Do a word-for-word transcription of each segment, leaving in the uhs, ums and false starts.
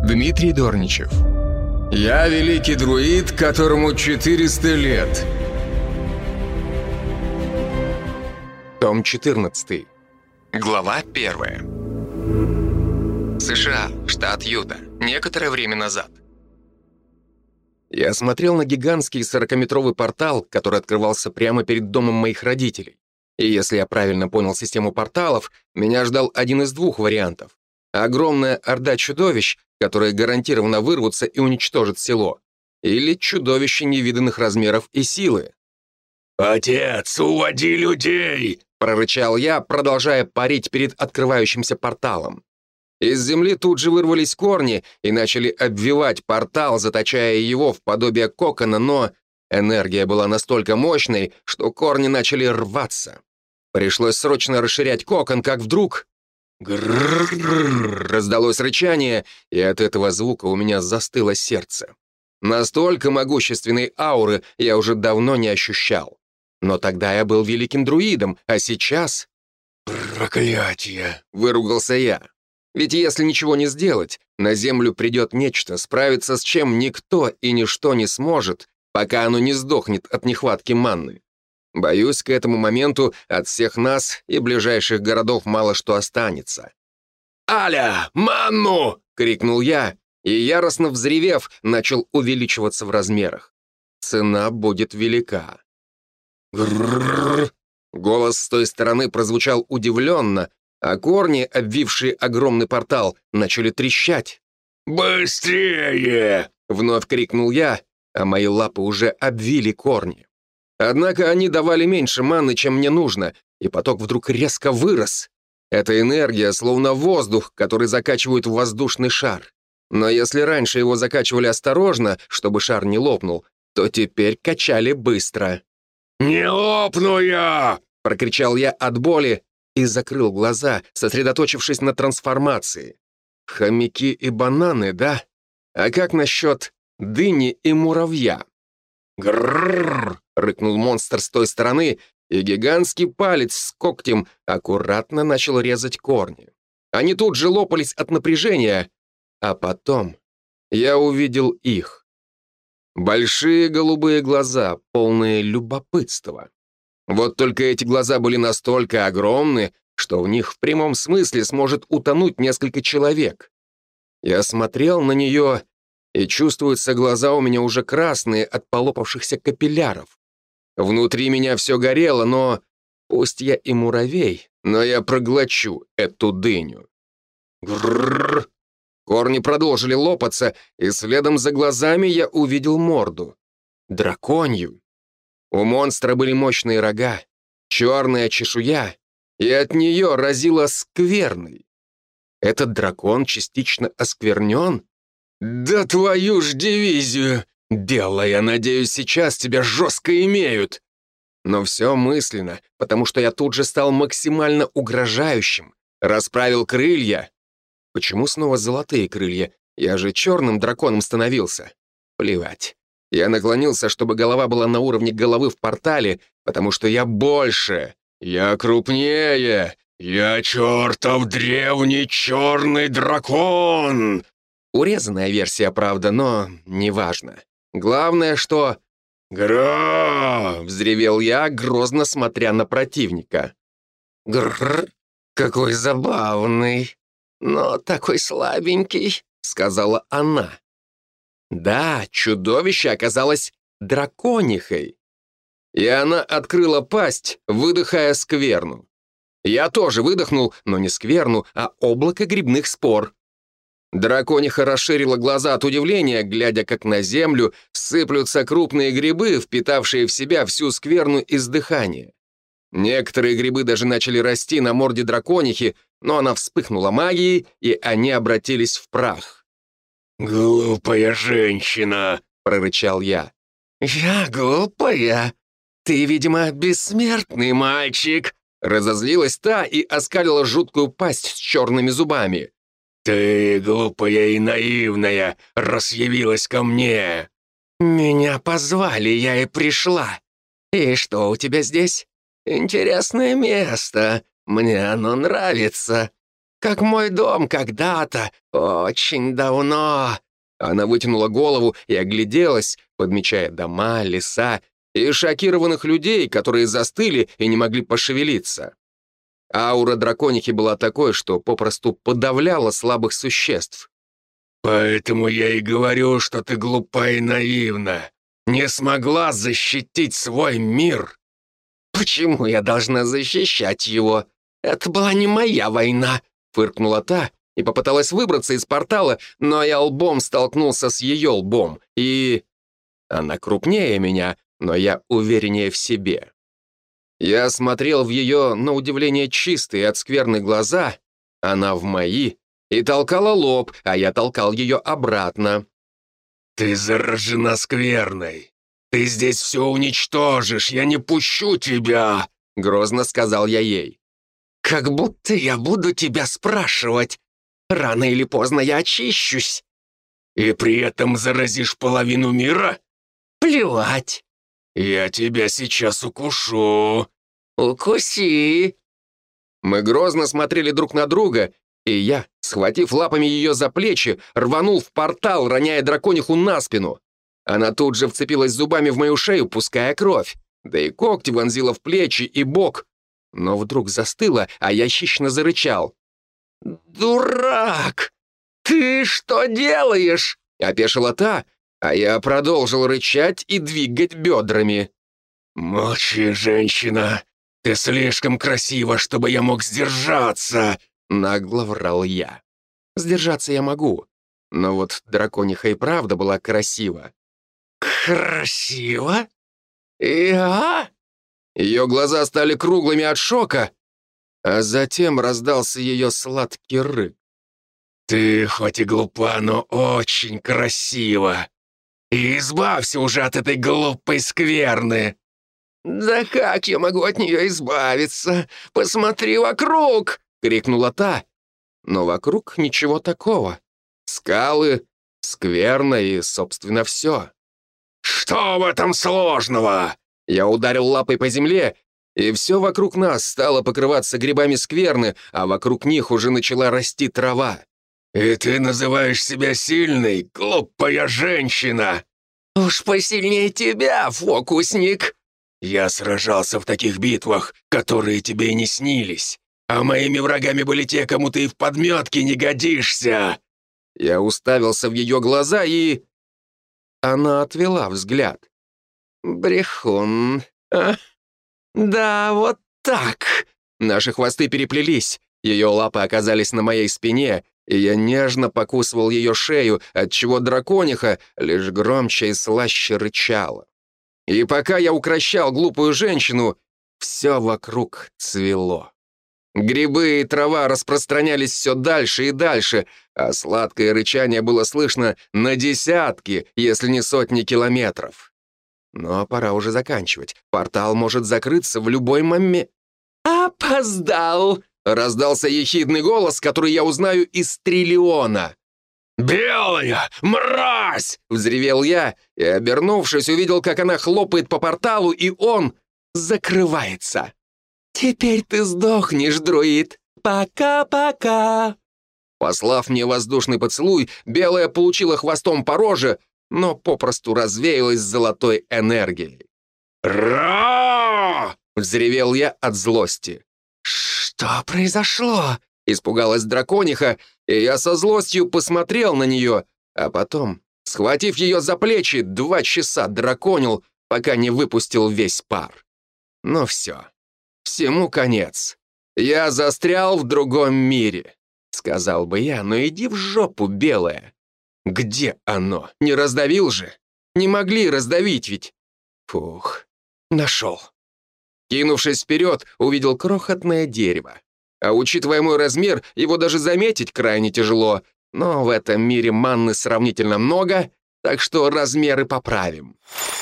Дмитрий Дорничев. Я великий друид, которому четыреста лет. Том четырнадцатый. Глава первая. США, штат Юта. Некоторое время назад. Я смотрел на гигантский сорокаметровый портал, который открывался прямо перед домом моих родителей. И если я правильно понял систему порталов, меня ждал один из двух вариантов. Огромная орда чудовищ, которые гарантированно вырвутся и уничтожат село. Или чудовище невиданных размеров и силы. «Отец, уводи людей!» — прорычал я, продолжая парить перед открывающимся порталом. Из земли тут же вырвались корни и начали обвивать портал, заточая его в подобие кокона, но энергия была настолько мощной, что корни начали рваться. Пришлось срочно расширять кокон, как вдруг... Гррррррр, раздалось рычание, и от этого звука у меня застыло сердце. Настолько могущественной ауры я уже давно не ощущал. Но тогда я был великим друидом, а сейчас... «Проклятие!» — выругался я. Ведь если ничего не сделать, на землю придет нечто, справиться с чем никто и ничто не сможет, пока оно не сдохнет от нехватки манны. Боюсь, к этому моменту от всех нас и ближайших городов мало что останется. «Аля, манну!» — крикнул я, и, яростно взревев, начал увеличиваться в размерах. Цена будет велика. Грррррр. Голос с той стороны прозвучал удивленно, а корни, обвившие огромный портал, начали трещать. «Быстрее!» — вновь крикнул я, а мои лапы уже обвили корни. Однако они давали меньше маны, чем мне нужно, и поток вдруг резко вырос. Эта энергия словно воздух, который закачивают в воздушный шар. Но если раньше его закачивали осторожно, чтобы шар не лопнул, то теперь качали быстро. «Не лопну я!» — прокричал я от боли и закрыл глаза, сосредоточившись на трансформации. Хомяки и бананы, да? А как насчет дыни и муравья? «Гррррр!» — рыкнул монстр с той стороны, и гигантский палец с когтем аккуратно начал резать корни. Они тут же лопались от напряжения, а потом я увидел их. Большие голубые глаза, полные любопытства. Вот только эти глаза были настолько огромны, что в них в прямом смысле сможет утонуть несколько человек. Я смотрел на нее, и чувствуются глаза у меня уже красные от полопавшихся капилляров. Внутри меня все горело, но пусть я и муравей, но я проглочу эту дыню. Гррррр. Корни продолжили лопаться, и следом за глазами я увидел морду. Драконью. У монстра были мощные рога, черная чешуя, и от нее разило скверной. Этот дракон частично осквернен? «Да твою ж дивизию! Дело, я надеюсь, сейчас тебя жестко имеют!» Но все мысленно, потому что я тут же стал максимально угрожающим, расправил крылья. Почему снова золотые крылья? Я же черным драконом становился. Плевать. Я наклонился, чтобы голова была на уровне головы в портале, потому что я больше, я крупнее, я чертов древний черный дракон! Урезанная версия, правда, но неважно. Главное, что... «Гра!» — взревел я, грозно смотря на противника. «Грррр, какой забавный, но такой слабенький», — сказала она. Да, чудовище оказалось драконихой. И она открыла пасть, выдыхая скверну. Я тоже выдохнул, но не скверну, а облако грибных спор. Дракониха расширила глаза от удивления, глядя, как на землю сыплются крупные грибы, впитавшие в себя всю скверну из дыхания. Некоторые грибы даже начали расти на морде драконихи, но она вспыхнула магией, и они обратились в прах. «Глупая женщина!» — прорычал я. «Я глупая? Ты, видимо, бессмертный мальчик!» Разозлилась та и оскалила жуткую пасть с черными зубами. «Ты, глупая и наивная, раз явилась ко мне!» «Меня позвали, я и пришла. И что у тебя здесь? Интересное место, мне оно нравится. как мой дом когда-то, очень давно». Она вытянула голову и огляделась, подмечая дома, леса и шокированных людей, которые застыли и не могли пошевелиться. Аура драконихи была такой, что попросту подавляла слабых существ. «Поэтому я и говорю, что ты глупа и наивна. Не смогла защитить свой мир». «Почему я должна защищать его? Это была не моя война», — фыркнула та и попыталась выбраться из портала, но я лбом столкнулся с ее лбом, и... Она крупнее меня, но я увереннее в себе. Я смотрел в ее, на удивление, чистые от скверны глаза, она в мои, и толкала лоб, а я толкал ее обратно. «Ты заражена скверной. Ты здесь все уничтожишь, я не пущу тебя!» — грозно сказал я ей. «Как будто я буду тебя спрашивать. Рано или поздно я очищусь». «И при этом заразишь половину мира?» «Плевать». «Я тебя сейчас укушу». «Укуси». Мы грозно смотрели друг на друга, и я, схватив лапами ее за плечи, рванул в портал, роняя дракониху на спину. Она тут же вцепилась зубами в мою шею, пуская кровь, да и когти вонзила в плечи и бок. Но вдруг застыла, а я хищно зарычал. «Дурак! Ты что делаешь?» — опешила та, а я продолжил рычать и двигать бедрами. «Молчи, женщина! Ты слишком красива, чтобы я мог сдержаться!» — нагло врал я. Сдержаться я могу, но вот дракониха и правда была красива. «Красиво? Я?» Ее глаза стали круглыми от шока, а затем раздался ее сладкий рык. «Ты хоть и глупа, но очень красива. И избавься уже от этой глупой скверны!» «Да как я могу от нее избавиться? Посмотри вокруг!» — крикнула та. Но вокруг ничего такого. Скалы, скверно и, собственно, все. «Что в этом сложного?» Я ударил лапой по земле, и все вокруг нас стало покрываться грибами скверны, а вокруг них уже начала расти трава. «И ты называешь себя сильной, глупая женщина?» «Уж посильнее тебя, фокусник!» «Я сражался в таких битвах, которые тебе и не снились, а моими врагами были те, кому ты и в подметке не годишься!» Я уставился в ее глаза, и... Она отвела взгляд. «Брехун. А? Да, вот так!» Наши хвосты переплелись, ее лапы оказались на моей спине, и я нежно покусывал ее шею, отчего дракониха лишь громче и слаще рычала. И пока я укрощал глупую женщину, все вокруг цвело. Грибы и трава распространялись все дальше и дальше, а сладкое рычание было слышно на десятки, если не сотни километров. Но пора уже заканчивать. Портал может закрыться в любой момент. «Опоздал!» — раздался ехидный голос, который я узнаю из триллиона. «Белая! Мразь!» — взревел я, и, обернувшись, увидел, как она хлопает по порталу, и он закрывается. «Теперь ты сдохнешь, друид! Пока-пока!» Послав мне воздушный поцелуй, Белая получила хвостом по роже, но попросту развеялась золотой энергией. «Ра!» — взревел я от злости. «Что произошло?» — испугалась дракониха, и я со злостью посмотрел на нее, а потом, схватив ее за плечи, два часа драконил, пока не выпустил весь пар. Ну все, всему конец. Я застрял в другом мире. Сказал бы я, но иди в жопу, Белая. Где оно? Не раздавил же? Не могли раздавить ведь. Фух, нашел. Кинувшись вперед, увидел крохотное дерево. А учитывая мой размер, его даже заметить крайне тяжело, но в этом мире манны сравнительно много, так что размеры поправим.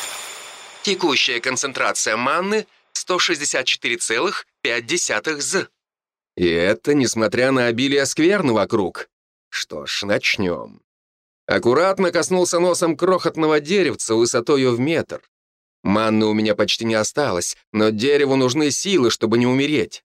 Текущая концентрация манны сто шестьдесят четыре целых пять десятых з. И это несмотря на обилие скверны вокруг. Что ж, начнем. Аккуратно коснулся носом крохотного деревца высотою в метр. Манны у меня почти не осталось, но дереву нужны силы, чтобы не умереть.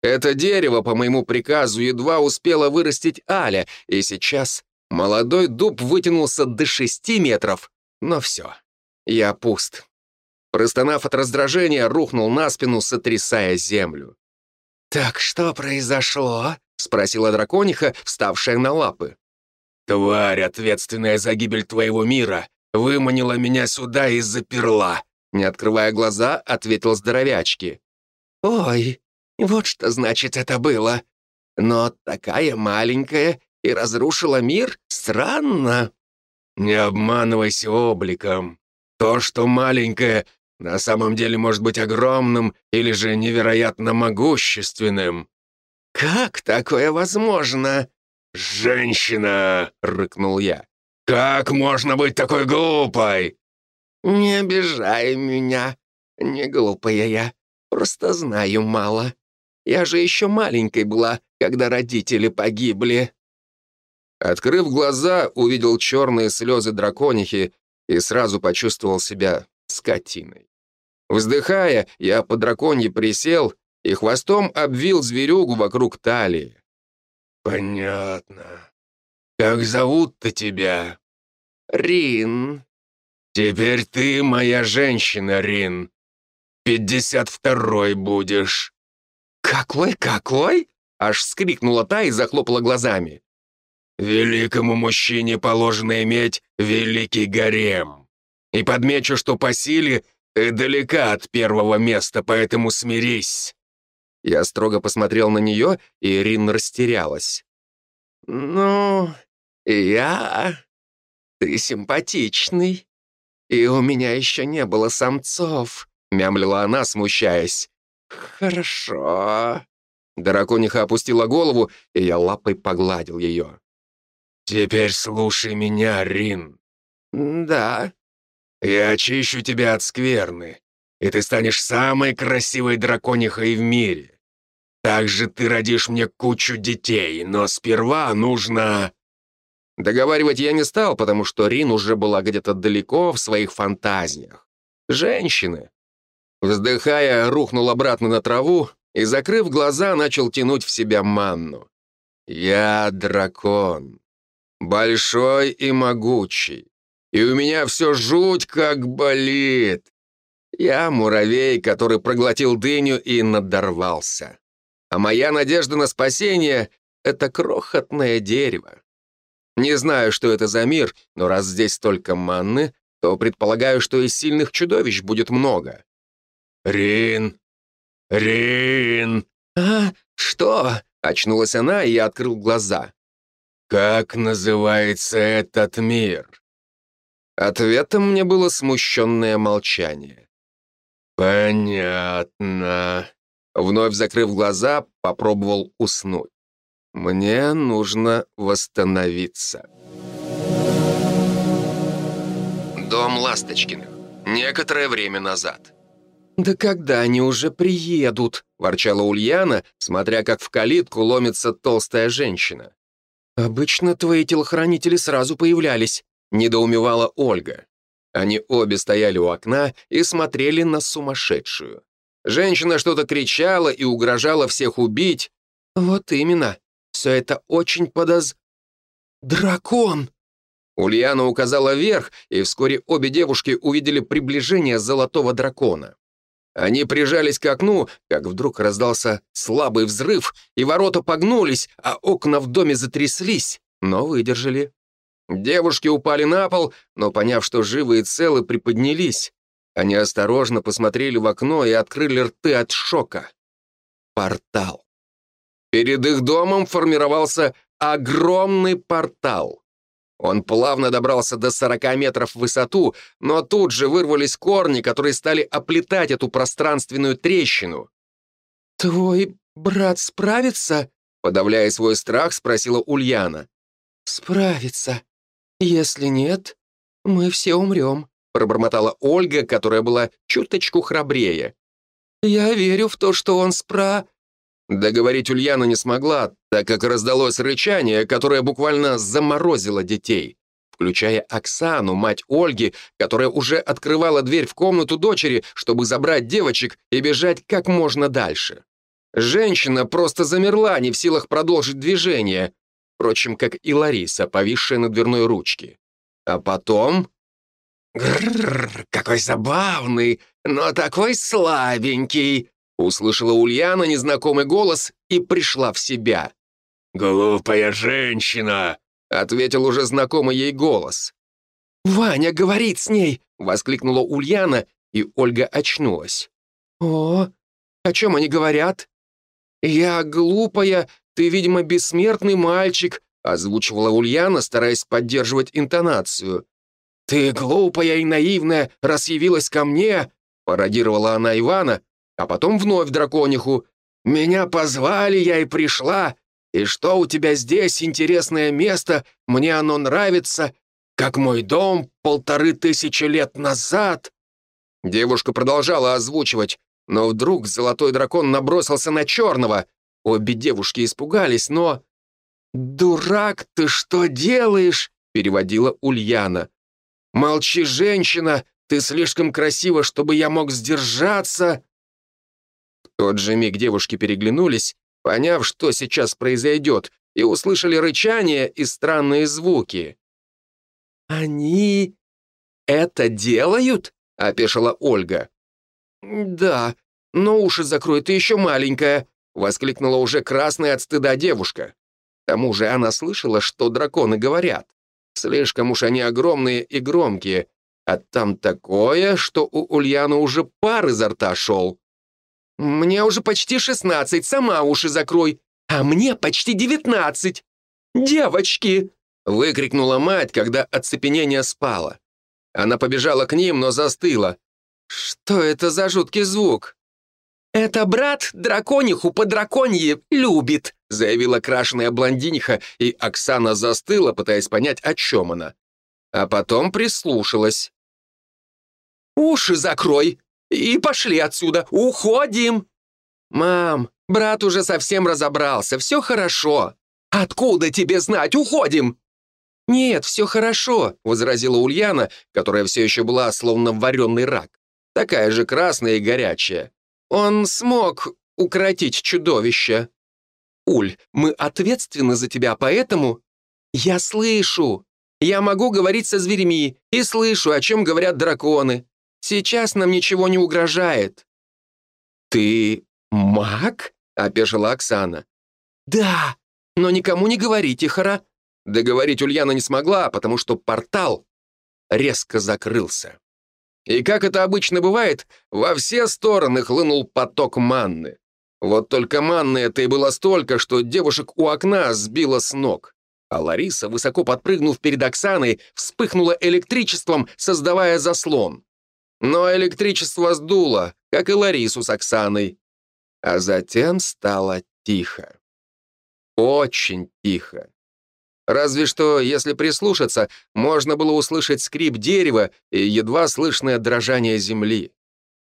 Это дерево, по моему приказу, едва успело вырастить Аля, и сейчас молодой дуб вытянулся до шести метров. Но все, я пуст. Простонав от раздражения, рухнул на спину, сотрясая землю. «Так что произошло?» — спросила дракониха, вставшая на лапы. «Тварь, ответственная за гибель твоего мира, выманила меня сюда и заперла», — не открывая глаза, ответил здоровячки. «Ой, вот что значит это было. Но такая маленькая и разрушила мир? Странно». «Не обманывайся обликом. То, что маленькое, на самом деле может быть огромным или же невероятно могущественным». «Как такое возможно?» «Женщина!» — рыкнул я. «Как можно быть такой глупой?» «Не обижай меня. Не глупая я. Просто знаю мало. Я же еще маленькой была, когда родители погибли». Открыв глаза, увидел черные слезы драконихи и сразу почувствовал себя скотиной. Вздыхая, я по драконье присел и хвостом обвил зверюгу вокруг талии. «Понятно. Как зовут-то тебя?» «Рин». «Теперь ты моя женщина, Рин. Пятьдесят второй будешь». «Какой, какой?» — аж вскрикнула та и захлопала глазами. «Великому мужчине положено иметь великий гарем. И подмечу, что по силе ты далека от первого места, поэтому смирись». Я строго посмотрел на нее, и Рин растерялась. «Ну, я... Ты симпатичный. И у меня еще не было самцов», — мямлила она, смущаясь. «Хорошо». Дракониха опустила голову, и я лапой погладил ее. «Теперь слушай меня, Рин». «Да». «Я очищу тебя от скверны, и ты станешь самой красивой драконихой в мире. Также ты родишь мне кучу детей, но сперва нужно...» Договаривать я не стал, потому что Рин уже была где-то далеко в своих фантазиях. Женщины. Вздыхая, рухнул обратно на траву и, закрыв глаза, начал тянуть в себя манну. Я дракон. Большой и могучий. И у меня все жуть как болит. Я муравей, который проглотил дыню и надорвался. А моя надежда на спасение — это крохотное дерево. Не знаю, что это за мир, но раз здесь столько манны, то предполагаю, что и сильных чудовищ будет много. «Рин! Рин!» «А, что?» — очнулась она, и я открыл глаза. «Как называется этот мир?» Ответом мне было смущенное молчание. «Понятно». Вновь закрыв глаза, попробовал уснуть. Мне нужно восстановиться. Дом Ласточкиных. Некоторое время назад. «Да когда они уже приедут?» — ворчала Ульяна, смотря как в калитку ломится толстая женщина. «Обычно твои телохранители сразу появлялись», — недоумевала Ольга. Они обе стояли у окна и смотрели на сумасшедшую. Женщина что-то кричала и угрожала всех убить. «Вот именно. Все это очень подоз... Дракон!» Ульяна указала вверх, и вскоре обе девушки увидели приближение золотого дракона. Они прижались к окну, как вдруг раздался слабый взрыв, и ворота погнулись, а окна в доме затряслись, но выдержали. Девушки упали на пол, но, поняв, что живы и целы, приподнялись. Они осторожно посмотрели в окно и открыли рты от шока. Портал. Перед их домом формировался огромный портал. Он плавно добрался до сорока метров в высоту, но тут же вырвались корни, которые стали оплетать эту пространственную трещину. «Твой брат справится?» — подавляя свой страх, спросила Ульяна. «Справится. Если нет, мы все умрем», — пробормотала Ольга, которая была чуточку храбрее. «Я верю в то, что он спра...» Договорить Ульяна не смогла, так как раздалось рычание, которое буквально заморозило детей, включая Оксану, мать Ольги, которая уже открывала дверь в комнату дочери, чтобы забрать девочек и бежать как можно дальше. Женщина просто замерла, не в силах продолжить движение, впрочем, как и Лариса, повисшая на дверной ручке. А потом... «Грррр, какой забавный, но такой слабенький!» Услышала Ульяна незнакомый голос и пришла в себя. «Глупая женщина!» — ответил уже знакомый ей голос. «Ваня говорит с ней!» — воскликнула Ульяна, и Ольга очнулась. «О, о чем они говорят?» «Я глупая, ты, видимо, бессмертный мальчик», — озвучивала Ульяна, стараясь поддерживать интонацию. «Ты глупая и наивная, раз явилась ко мне», — пародировала она Ивана, а потом вновь дракониху. «Меня позвали, я и пришла. И что у тебя здесь, интересное место, мне оно нравится, как мой дом полторы тысячи лет назад». Девушка продолжала озвучивать, но вдруг золотой дракон набросился на черного. Обе девушки испугались, но... «Дурак, ты что делаешь?» — переводила Ульяна. «Молчи, женщина, ты слишком красива, чтобы я мог сдержаться». В тот же миг девушки переглянулись, поняв, что сейчас произойдет, и услышали рычание и странные звуки. «Они это делают?» — опешила Ольга. «Да, но уши закрой, ты еще маленькая», — воскликнула уже красная от стыда девушка. К тому же она слышала, что драконы говорят. Слишком уж они огромные и громкие, а там такое, что у Ульяны уже пар изо рта шел. «Мне уже почти шестнадцать, сама уши закрой, а мне почти девятнадцать. Девочки!» — выкрикнула мать, когда оцепенение спало. Она побежала к ним, но застыла. «Что это за жуткий звук?» «Это брат дракониху по драконье любит», заявила крашеная блондиниха, и Оксана застыла, пытаясь понять, о чем она. А потом прислушалась. «Уши закрой и пошли отсюда, уходим!» «Мам, брат уже совсем разобрался, все хорошо». «Откуда тебе знать, уходим!» «Нет, все хорошо», — возразила Ульяна, которая все еще была словно вареный рак. Такая же красная и горячая. «Он смог укротить чудовище». «Уль, мы ответственны за тебя, поэтому...» «Я слышу. Я могу говорить со зверьми и слышу, о чем говорят драконы. Сейчас нам ничего не угрожает». «Ты маг?» — опешила Оксана. «Да, но никому не говори, Тихора». Договорить Ульяна не смогла, потому что портал резко закрылся. И, как это обычно бывает, во все стороны хлынул поток манны. Вот только манны этой было столько, что девушек у окна сбило с ног. А Лариса, высоко подпрыгнув перед Оксаной, вспыхнула электричеством, создавая заслон. Но электричество сдуло, как и Ларису с Оксаной. А затем стало тихо. Очень тихо. Разве что, если прислушаться, можно было услышать скрип дерева и едва слышное дрожание земли.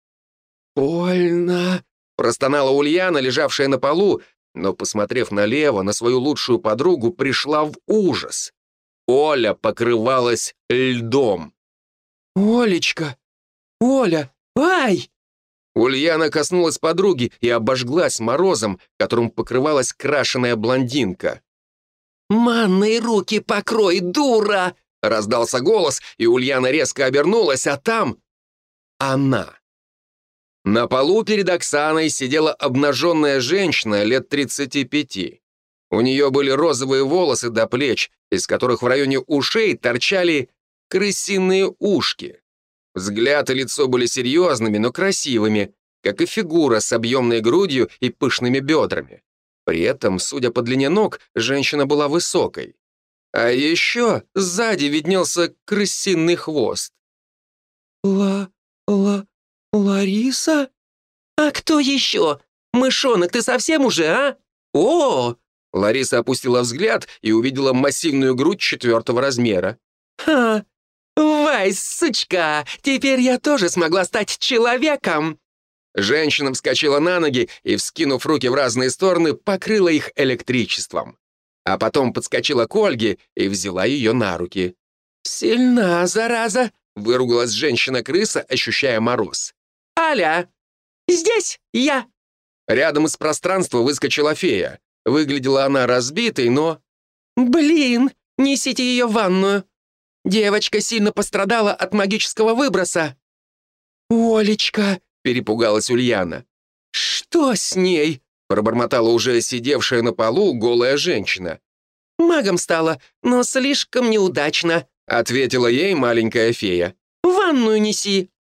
«Больно!» — простонала Ульяна, лежавшая на полу, но, посмотрев налево, на свою лучшую подругу, пришла в ужас. Оля покрывалась льдом. «Олечка! Оля! Ай!» Ульяна коснулась подруги и обожглась морозом, которым покрывалась крашеная блондинка. «Манные руки покрой, дура!» — раздался голос, и Ульяна резко обернулась, а там... она. На полу перед Оксаной сидела обнаженная женщина лет тридцати пяти. У нее были розовые волосы до плеч, из которых в районе ушей торчали крысиные ушки. Взгляд и лицо были серьезными, но красивыми, как и фигура с объемной грудью и пышными бедрами. При этом, судя по длине ног, женщина была высокой. А еще сзади виднелся крысиный хвост. «Ла... Ла... Лариса? А кто еще? Мышонок, ты совсем уже, а? О!» Лариса опустила взгляд и увидела массивную грудь четвертого размера. «Ха! Вай, сучка! Теперь я тоже смогла стать человеком!» Женщина вскочила на ноги и, вскинув руки в разные стороны, покрыла их электричеством. А потом подскочила к Ольге и взяла ее на руки. «Сильна, зараза!» — выругалась женщина-крыса, ощущая мороз. «Аля! Здесь я!» Рядом из пространства выскочила фея. Выглядела она разбитой, но... «Блин, несите ее в ванную. Девочка сильно пострадала от магического выброса». «Олечка», — перепугалась Ульяна. «Что с ней?» — пробормотала уже сидевшая на полу голая женщина. «Магом стала, но слишком неудачно», — ответила ей маленькая фея. «В ванную неси».